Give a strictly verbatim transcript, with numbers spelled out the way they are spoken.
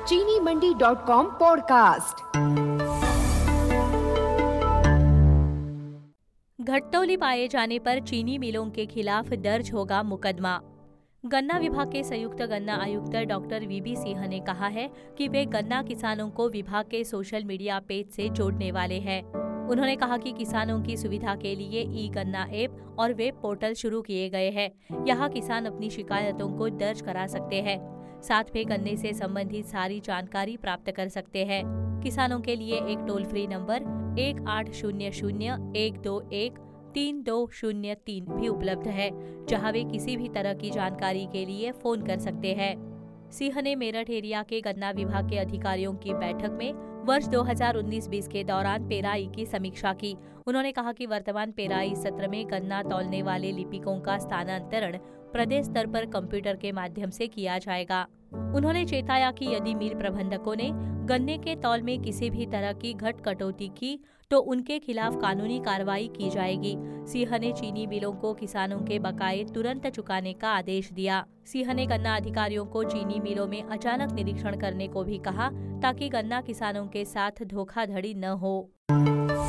चीनी Mandi dot com podcast. घटतौली पाए जाने पर चीनी मिलों के खिलाफ दर्ज होगा मुकदमा। गन्ना विभाग के संयुक्त गन्ना आयुक्त डॉक्टर वीबी सिंह ने कहा है कि वे गन्ना किसानों को विभाग के सोशल मीडिया पेज से जोड़ने वाले हैं। उन्होंने कहा कि किसानों की सुविधा के लिए ई गन्ना ऐप और वेब पोर्टल शुरू किए गए हैं। यहाँ किसान अपनी शिकायतों को दर्ज करा सकते हैं, साथ में गन्ने से संबंधित सारी जानकारी प्राप्त कर सकते हैं। किसानों के लिए एक टोल फ्री नंबर एक आठ शून्य शून्य एक दो एक तीन दो शून्य तीन भी उपलब्ध है, जहां वे किसी भी तरह की जानकारी के लिए फोन कर सकते हैं। सिंह ने मेरठ एरिया के गन्ना विभाग के अधिकारियों की बैठक में वर्ष दो हज़ार उन्नीस बीस के दौरान पेराई की समीक्षा की। उन्होंने कहा कि वर्तमान पेराई सत्र में गन्ना तौलने वाले लिपिकों का स्थानांतरण प्रदेश स्तर पर कंप्यूटर के माध्यम से किया जाएगा। उन्होंने चेताया कि यदि मिल प्रबंधकों ने गन्ने के तौल में किसी भी तरह की घट कटौती की तो उनके खिलाफ कानूनी कार्रवाई की जाएगी। सिंह ने चीनी मिलों को किसानों के बकाये तुरंत चुकाने का आदेश दिया। सिंह ने गन्ना अधिकारियों को चीनी मिलों में अचानक निरीक्षण करने को भी कहा, ताकि गन्ना किसानों के साथ धोखाधड़ी न हो।